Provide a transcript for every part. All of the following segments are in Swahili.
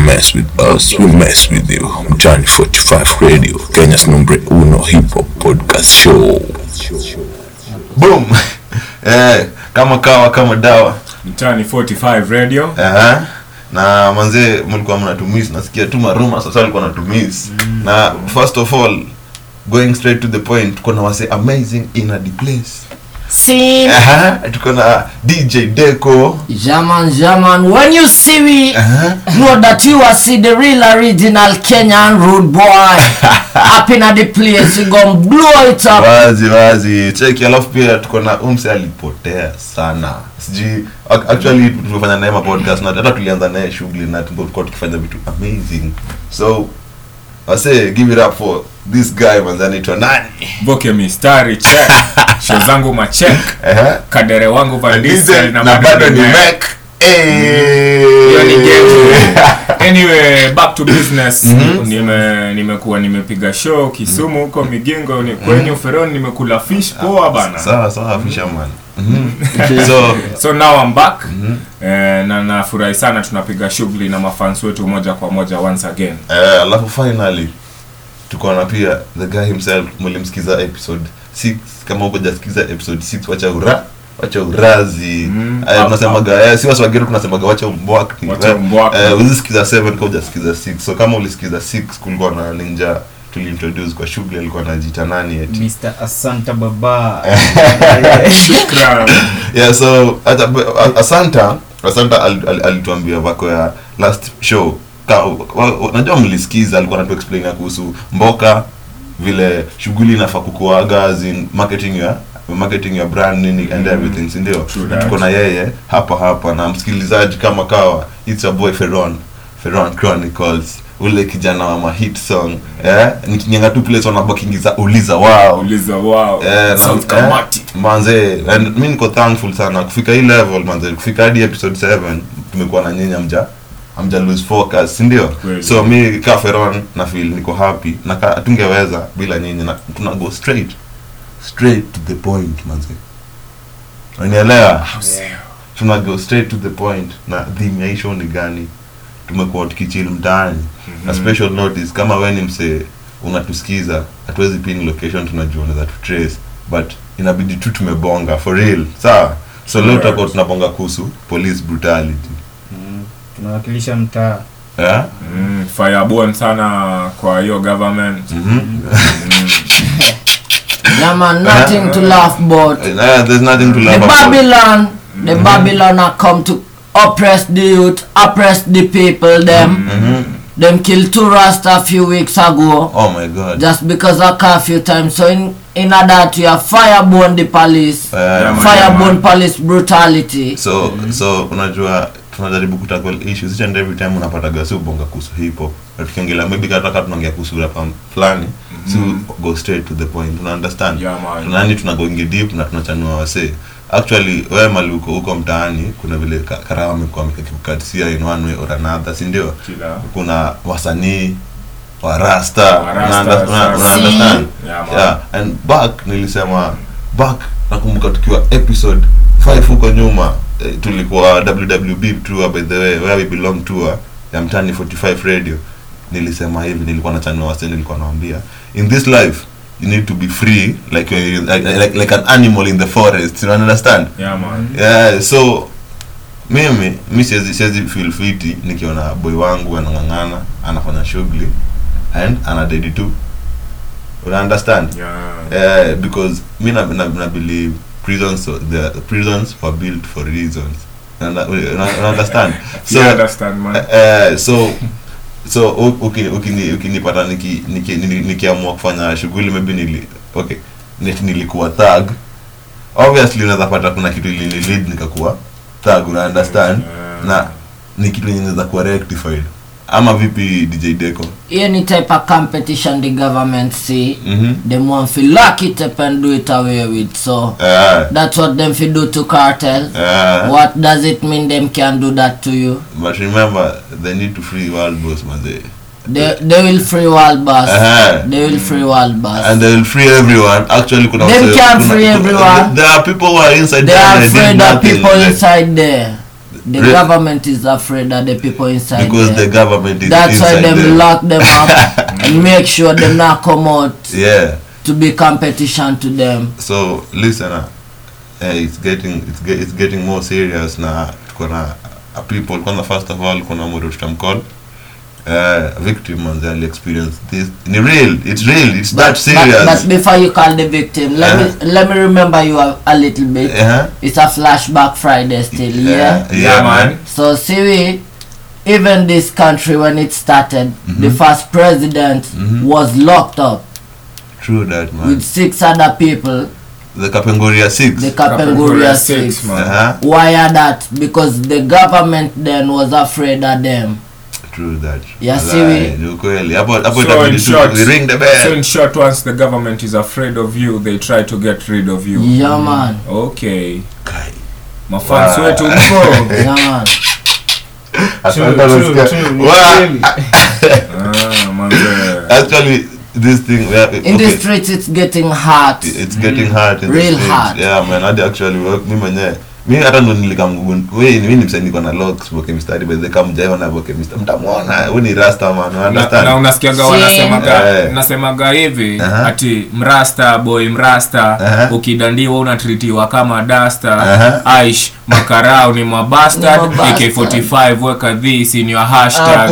mess with us, we mess with you. Mtaani 45 Radio, Kenya's number uno hip hop podcast show. Boom. Kama dawa. Mtaani 45 Radio. Na manze mlikuwa mnatumiss, nasikia tu maruma sasa walikuwa wanatumiss. Na first of all, going straight to the point, kuna wase amazing in a place. See, tuko na DJ Deco. Jaman, when you see me, know that you are see the real original Kenyan rude boy. Up in the place, you gonna blow it up. Wazi, check alafu pia tuko na umse alipotea sana. Siji actually tumefanya naye podcast na hata tulianza naye shughuli na tulikuwa tukifanya vitu amazing. So I say give it up for this guy manzani to nani? Boke mistari check. Show zangu ma check. Kadere wangu vandise na bado ni Mac. Anyway, back to business. Nimepiga show Kisumu huko Migingo ni kwenye Feroni, nimekula fish poa bana. Sawa fisherman. So now I'm back. Na nafurahi sana tunapiga shughuli na mafans wetu moja kwa moja once again. Alafu finally tuko na pia the guy himself, mlimsikiza episode 6. Kama uko jasikiza episode 6, wacha urazi. Tunasemaga si waswagero, tunasemaga wacha mbwak. Ulisikiza 7 kwa jasikiza 6. So kama ulisikiza 6 kulikuwa na ninja tuliintroduce kwa shughuli, alikuwa anajiita nani eti Mr. Asanta Baba. Shukran. So Asanta alituambia vako ya last show. Unajua mlisikiza, alikuwa anatu explain kuhusu mboka, vile shughuli inafaa kukuaga as in marketing your brand nini and everything, ndio tuko na yeye hapa na msikilizaji kama kawa. It's a boy Ferron Chronicles, ule kijana wa ma hit song. Nikinyanga tu place wanabakingiza uliza wow Sounds kamati manze, and mimi niko thankful sana kufika hii level manze, kufika hadi episode 7 tumekuwa na nyinyi amja lose focus, ndio. So mimi ka Ferron na feel niko happy na tungeweza bila nyinyi, na tuna go straight to the point manze, unielewa? Tuna go straight to the point. Na theme ya show ni gani? Tumekuwa tukichill mtaani. A special notice, kama wewe ni mse unatusikiza, hatuwezi pin location, tunajua unaweza tu trace, but inabidi tu tumebonga for real, sawa? So leo tutakuwa tunabonga kuhusu police brutality. Tunawakilisha mtaa. Fireborn sana kwa hiyo government. Man, nothing to laugh about. There's nothing to laugh about. The Babylon are come to oppress the youth, oppress the people. Them killed 2 Rasta a few weeks ago. Oh my God! Just because of curfew time. So in that we have fireborn the police, fireborn police brutality. So unajua tunajaribu kutackle issues and every time unapata gasi ubonga kuhusu hip hop. Tukiongelea maybe kata tunaongea kuhusu rap fulani, so go straight to the point. Una understand? Tunani tunagoingia deep na tunachanua wase. Actually wewe maluko huko mtaani, kuna vile karawa amekuwa mkikukatisia in one way or another, si ndio? Kuna wasanii wa Rasta, una understand? And nilisema nakumbuka tukiwa episode 5 huko nyuma, tulikuwa WWB tour, by the way, where we belong tour ya Mtaani 45 Radio. Nilisema hivi, nilikuwa na channel wase, nilikuwa naambia in this life you need to be free like an animal in the forest, you understand? So mimi siwezi feel fit nikiona boy wangu anangangana, anafanya shughuli and ana ready to, you understand? Because mimi na believe prisons were built for reasons, and understand? So understand man. So ukinipata nikiamua kufanya shughuli, maybe nilikuwa thug, obviously unaweza pata kuna kitu ili lead nikakuwa thug, una understand? Na ni kitu inaweza kuwa rectified. Ama vipi DJ Deco? Any type of competition the government see, them want to lock it up and do it away with. So that's what them fi do to cartel. What does it mean them can do that to you? But remember, they need to free world boss, man. They will free world boss. They will free world boss. And they will free everyone. Actually, them can't free everyone. There are people who are inside there. They are afraid of people inside there. The government is afraid of the people inside because there. The government is that's inside why them there. lock them up and make sure them not come out to be competition to them. So listener, it's getting more serious now. Kuna people, first of all, kuna mtu tutamcall victim and they'll experience this. It's real, it's that serious. But before you call the victim, let me remember you a little bit. It's a flashback Friday still, yeah man. So see, even this country when it started, the first president was locked up. True that, man. With 6 other people. The Kapenguria 6. The Kapenguria 6, man. Why are that? Because the government then was afraid of them. True that. Yeah, see we ring the bell. So in short, once the government is afraid of you, they try to get rid of you. Yeah, man. Okay. Mafans wetu mko. Yeah, man. Actually, this thing in the streets it's getting hot. It's getting hot in real the streets. hot. Yeah, man. I actually work mimi hata ndo mimi ni msanii kwa na locks boke mstari beze kama mjaiwa na boke mstari mtamuona wewe ni rasta man, understand? Na unasikiaga wanasemaga hivi ati mrasta boy mrasta ukidandiwa unatritiwa kama duster. Aish makarao ni mabastard. AK45 weka this in your hashtag.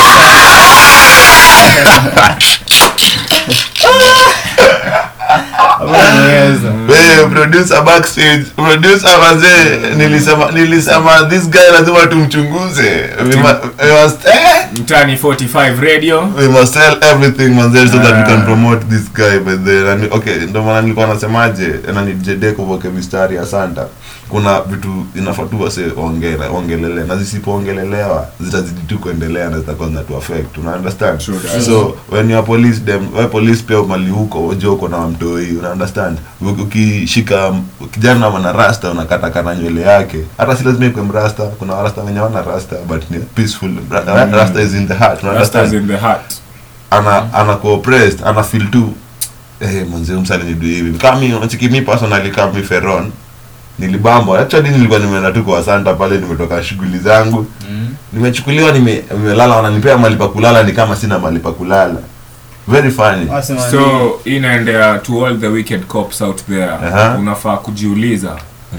Producer backstage, producer wazee, nilisema this guy lazima tumchunguze. We must Mtani 45 radio. We must tell everything manze so that we can promote this guy by the okay, ndio maana nilikuwa nasemaje na ni JD kuvoke mistari ya Santa. Kuna vitu inafaa tu wase ongelele na zisipoongelelewa zitazidi tu kuendelea na zitakuwa na to affect, una understand? So when you police them, police pia mali huko ojoko na mtoi, una understand? Ukishika kijana wana rasta unakata kana nywele yake, hata si lazima ikuwe mrasta. Kuna rasta wenye wana rasta but ni peaceful. Rasta is in the heart, una understand? Rasta is in the heart. Ana co-oppressed, ana feel tu manze umsali ni do hivi. Kama mimi unachiki mimi personally kama mimi Ferron nilibamba. Actually nilikuwa nimeenda tu kwa Santa pale, nimetoka shughuli zangu. Nimechukuliwa nimelala, wananipea mahali pa kulala ni kama sina mahali pa kulala. Very funny. So inaendea to all the wicked cops out there. Unafaa kujiuliza.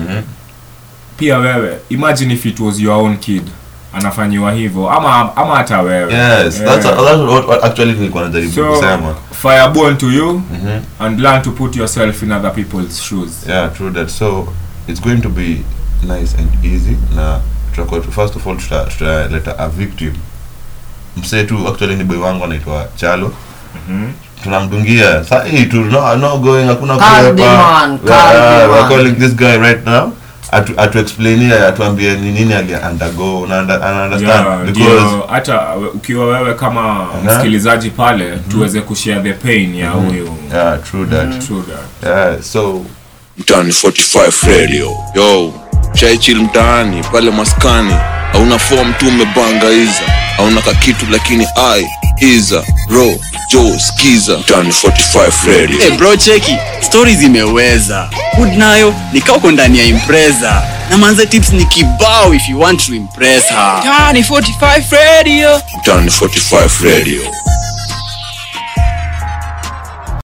Pia wewe imagine if it was your own kid anafanyiwa hivyo ama hata wewe. Yes, that's what actually nilikuwa najaribu kusema. Fireborn to you and learn to put yourself in other people's shoes. Yeah, true that. So it's going to be nice and easy. Na tutakuwa first of all tutaleta a victim. Msetu actually ni boy wangu anaitwa Chalo. Tunamdungia sasa hii tu no going hakuna kuepa. We're calling this guy right now atu explainia, atuambie ni nini ali undergo na understand because hata ukiwa wewe kama msikilizaji pale tuweze kushare the pain ya huyo. Yeah, true that. Yeah, so Mtani 45 radio. Yo, chai mtaani pale maskani. Hauna form tu umebanga hiza. Hauna kakitu lakini iza ro Joe skiza. Mtani 45 radio. Hey bro, cheki stories zimeweza. Hood nayo nikao ndani ya Impreza. Na manze tips ni kibao if you want to impress her. Mtani 45 radio. Mtani 45 radio.